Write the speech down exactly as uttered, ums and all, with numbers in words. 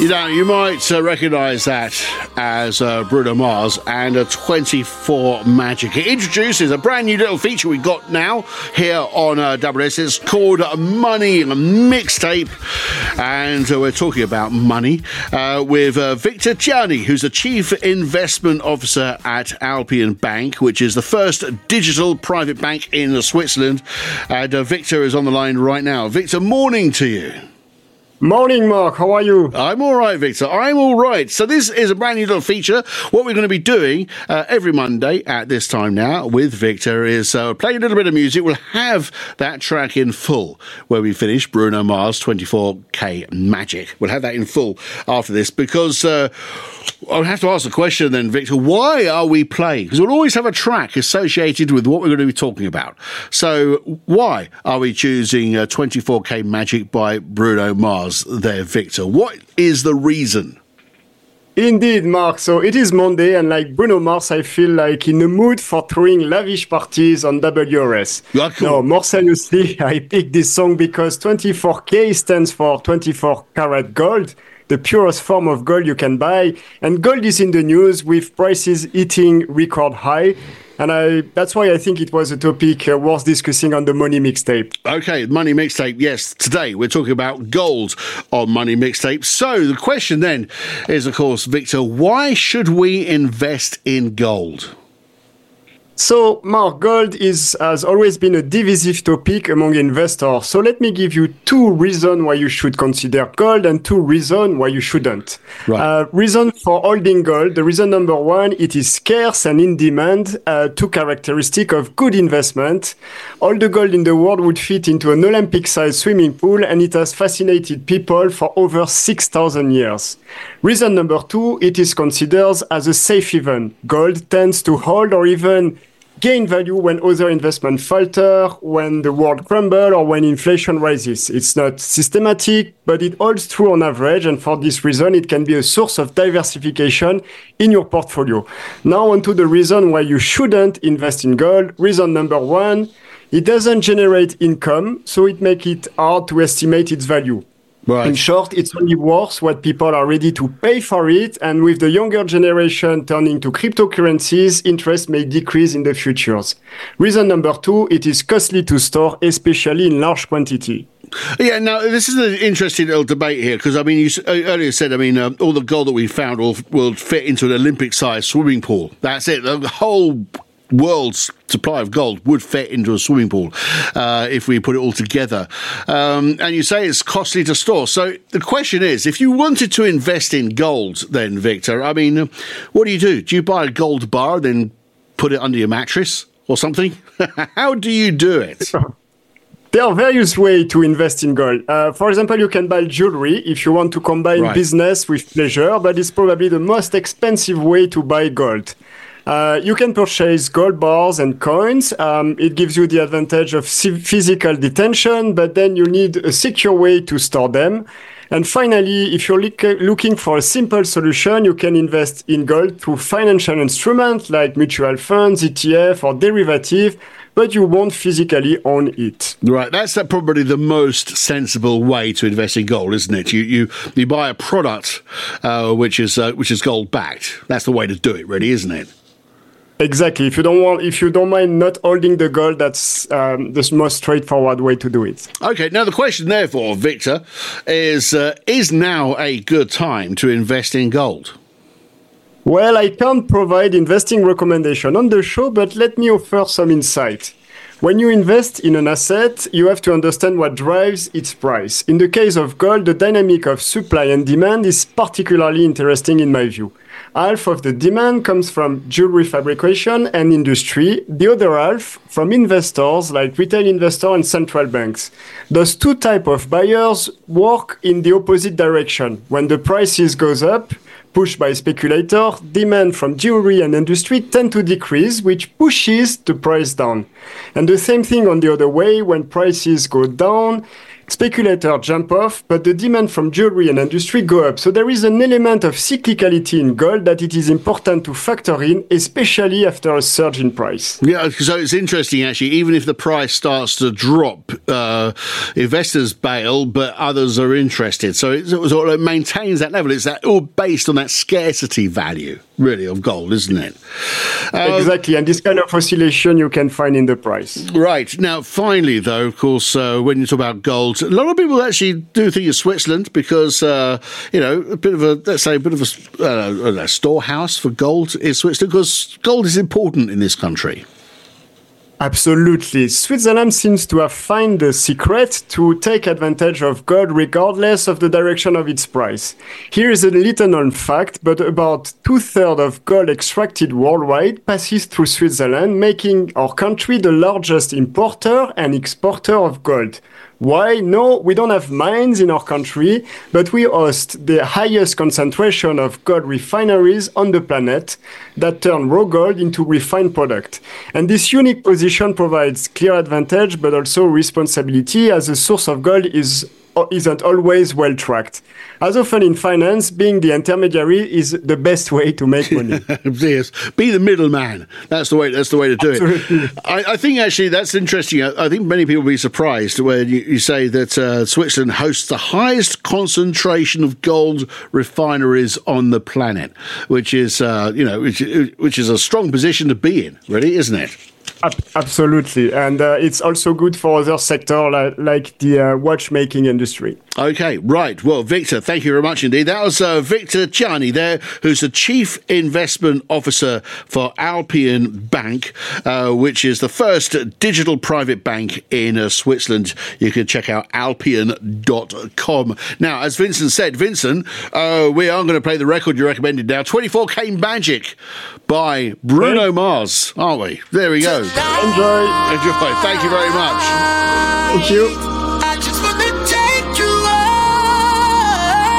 You know, you might uh, recognise that as uh, Bruno Mars and a twenty-four Magic. It introduces a brand new little feature we've got now here on uh, W S. It's called Money Mixtape, and uh, we're talking about money uh, with uh, Victor Gianni, who's the Chief Investment Officer at Alpian Bank, which is the first digital private bank in Switzerland. And uh, Victor is on the line right now. Victor, morning to you. Morning, Mark. How are you? I'm all right, Victor. I'm all right. So this is a brand new little feature. What we're going to be doing uh, every Monday at this time now with Victor is uh, play a little bit of music. We'll have that track in full where we finish Bruno Mars twenty-four K Magic. We'll have that in full after this because uh, I'll have to ask the question then, Victor, why are we playing? Because we'll always have a track associated with what we're going to be talking about. So why are we choosing uh, twenty-four K Magic by Bruno Mars? There, Victor. What is the reason? Indeed, Mark. So it is Monday, and like Bruno Mars, I feel like in the mood for throwing lavish parties on W R S. Yeah, cool. No, more seriously, I picked this song because twenty-four K stands for twenty-four karat gold, the purest form of gold you can buy. And gold is in the news with prices hitting record high. And I, that's why I think it was a topic uh, worth discussing on the Money Mixtape. Okay, Money Mixtape. Yes, today we're talking about gold on Money Mixtape. So the question then is, of course, Victor, why should we invest in gold? So, Mark, gold is, has always been a divisive topic among investors. So let me give you two reasons why you should consider gold and two reasons why you shouldn't. Right. Uh, reason for holding gold. The reason number one, it is scarce and in demand, uh, two characteristics of good investment. All the gold in the world would fit into an Olympic-sized swimming pool, and it has fascinated people for over six thousand years. Reason number two, it is considered as a safe haven. Gold tends to hold or even gain value when other investments falter, when the world crumbles, or when inflation rises. It's not systematic, but it holds true on average, and for this reason, it can be a source of diversification in your portfolio. Now, on to the reason why you shouldn't invest in gold. Reason number one, it doesn't generate income, so it makes it hard to estimate its value. Right. In short, it's only worth what people are ready to pay for it. And with the younger generation turning to cryptocurrencies, interest may decrease in the futures. Reason number two, it is costly to store, especially in large quantity. Yeah, now, this is an interesting little debate here, because, I mean, you earlier said, I mean, uh, all the gold that we found will, will fit into an Olympic-sized swimming pool. That's it. The whole world's supply of gold would fit into a swimming pool uh, if we put it all together. Um, and you say it's costly to store. So the question is, if you wanted to invest in gold then, Victor, I mean, what do you do? Do you buy a gold bar and then put it under your mattress or something? How do you do it? There are various ways to invest in gold. Uh, for example, you can buy jewelry if you want to combine Right. business with pleasure, but it's probably the most expensive way to buy gold. Uh, you can purchase gold bars and coins. Um, it gives you the advantage of physical detention, but then you need a secure way to store them. And finally, if you're look- looking for a simple solution, you can invest in gold through financial instruments like mutual funds, E T F, or derivative, but you won't physically own it. Right, that's uh, probably the most sensible way to invest in gold, isn't it? You you, you buy a product uh, which is uh, which is gold backed. That's the way to do it, really, isn't it? Exactly. If you don't want, if you don't mind not holding the gold, that's um, the most straightforward way to do it. Okay. Now the question, therefore, Victor, is: uh, is now a good time to invest in gold? Well, I can't provide investing recommendation on the show, but let me offer some insight. When you invest in an asset, you have to understand what drives its price. In the case of gold, the dynamic of supply and demand is particularly interesting in my view. Half of the demand comes from jewelry fabrication and industry, the other half from investors like retail investors and central banks. Those two types of buyers work in the opposite direction. When the prices goes up, pushed by speculators, demand from jewelry and industry tend to decrease, which pushes the price down. And the same thing on the other way, when prices go down, Speculators jump off, but the demand from jewelry and industry go up. So there is an element of cyclicality in gold that it is important to factor in, especially after a surge in price. Yeah, so it's interesting, actually. Even if the price starts to drop, uh, investors bail, but others are interested. So it sort of maintains that level. It's that all based on that scarcity value, really, of gold, isn't it? Um, exactly, and this kind of oscillation you can find in the price. Right. Now, finally, though, of course, uh, when you talk about gold, a lot of people actually do think of Switzerland because, uh, you know, a bit of a, let's say, a bit of a, uh, a storehouse for gold is Switzerland, because gold is important in this country. Absolutely. Switzerland seems to have found the secret to take advantage of gold regardless of the direction of its price. Here is a little known fact, but about two-thirds of gold extracted worldwide passes through Switzerland, making our country the largest importer and exporter of gold. Why? No, we don't have mines in our country, but we host the highest concentration of gold refineries on the planet that turn raw gold into refined product. And this unique position provides clear advantage, but also responsibility, as the source of gold is isn't always well tracked. As often in finance, being the intermediary is the best way to make money. Yes, be the middleman. That's the way. That's the way to do Absolutely. it. I, I think actually that's interesting. I, I think many people will be surprised when you, you say that uh, Switzerland hosts the highest concentration of gold refineries on the planet, which is uh, you know which, which is a strong position to be in, really, isn't it? Absolutely, and uh, it's also good for other sectors like, like the uh, watchmaking industry. Okay, right. Well, Victor, thank you very much indeed. That was uh, Victor Ciani there, who's the Chief Investment Officer for Alpion Bank, uh, which is the first digital private bank in uh, Switzerland. You can check out alpion dot com. Now, as Vincent said, Vincent, uh, we are going to play the record you recommended now, twenty-four K Magic by Bruno Mars, aren't we? There we go. Enjoy. Enjoy. Thank you very much. Thank you.